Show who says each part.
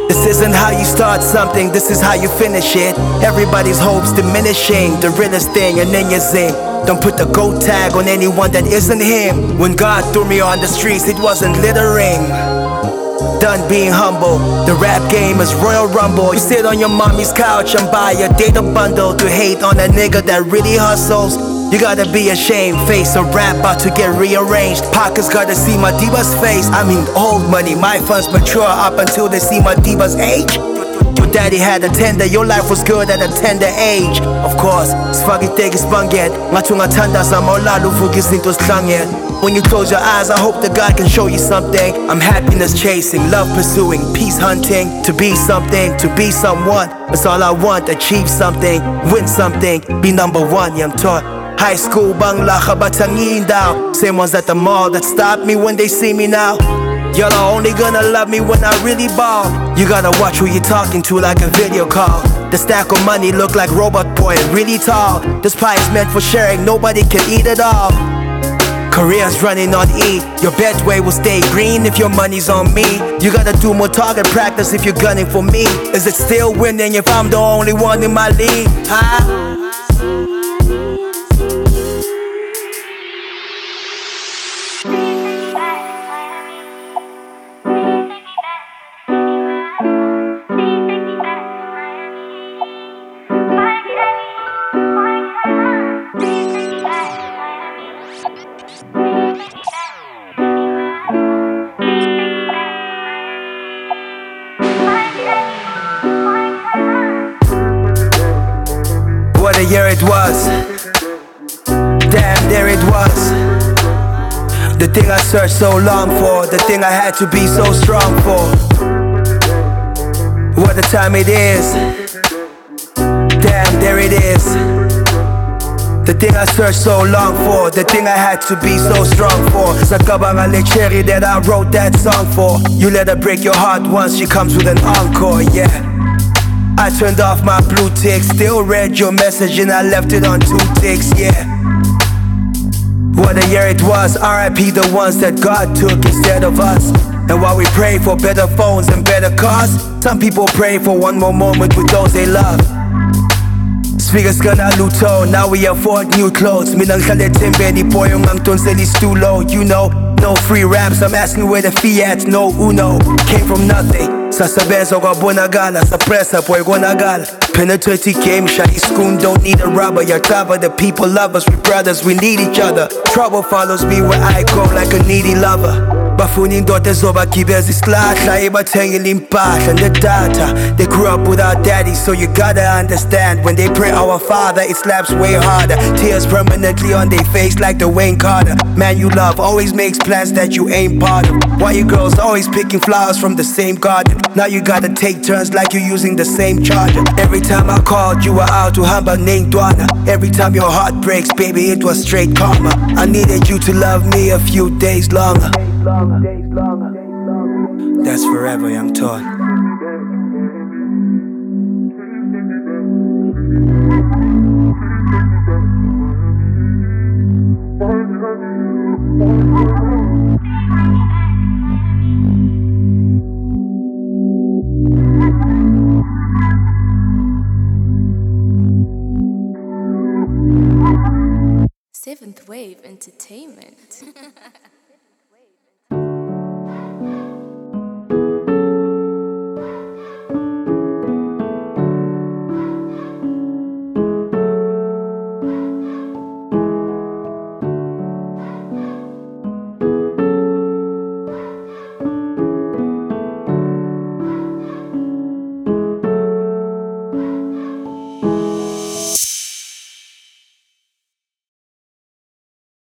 Speaker 1: This isn't how you start something, this is how you finish it. Everybody's hopes diminishing, the realest thing, and then you zing. Don't put the GOAT tag on anyone that isn't him. When God threw me on the streets, it wasn't littering. Done being humble, the rap game is Royal Rumble. You sit on your mommy's couch and buy a data bundle to hate on a nigga that really hustles. You gotta be ashamed, face a rap about to get rearranged. Pockets gotta see my diva's face. I mean old money, my funds mature up until they see my diva's age. Your daddy had a tender, your life was good at a tender age. Of course, spaghetti is banget. Ngatungatanda sa maulalo fugis into slanget. When you close your eyes, I hope that God can show you something. I'm happiness chasing, love pursuing, peace hunting. To be something, to be someone, that's all I want. Achieve something, win something, be number one, I'm taught. High school bangla kabatangin daw. Same ones at the mall that stop me when they see me now. Y'all are only gonna love me when I really ball. You gotta watch who you're talking to like a video call. The stack of money look like Robot Boy, really tall. This pie is meant for sharing, nobody can eat it all. Career's running on E. Your bedway will stay green if your money's on me. You gotta do more target practice if you're gunning for me. Is it still winning if I'm the only one in my league? Huh? What a year it was. Damn, there it was. The thing I searched so long for, the thing I had to be so strong for. What a time it is. Damn, there it is. The thing I searched so long for, the thing I had to be so strong for. Sakabanga le cherry that I wrote that song for. You let her break your heart once, she comes with an encore, yeah. I turned off my blue tick, still read your message and I left it on 2 ticks, yeah. What a year it was, RIP the ones that God took instead of us. And while we pray for better phones and better cars, some people pray for one more moment with those they love. Speakers gonna luto, now we afford new clothes. Minang khaletimbeni po yung ang tunselis too low. You know, no free raps, I'm asking where the fee at, no uno. Came from nothing. Sa sabezo ka bonagala, sa presa po'y gonagala. Penetrating game, shiny schoon, don't need a rubber. Your cover, the people love us, we brothers, we need each other. Trouble follows me where I go like a needy lover. Bafuning dote zoba kibezi slahla, iba tengil impahla nedata. They grew up without daddy, so you gotta understand. When they pray our father, it slaps way harder. Tears permanently on their face like the Wayne Carter. Man you love always makes plans that you ain't part of. Why you girls always picking flowers from the same garden? Now you gotta take turns like you're using the same charger. Every time I called, you were out to hamba named Dwana. Every time your heart breaks, baby, it was straight karma. I needed you to love me a few days longer. That's forever, young Todd.
Speaker 2: Seventh Wave Entertainment.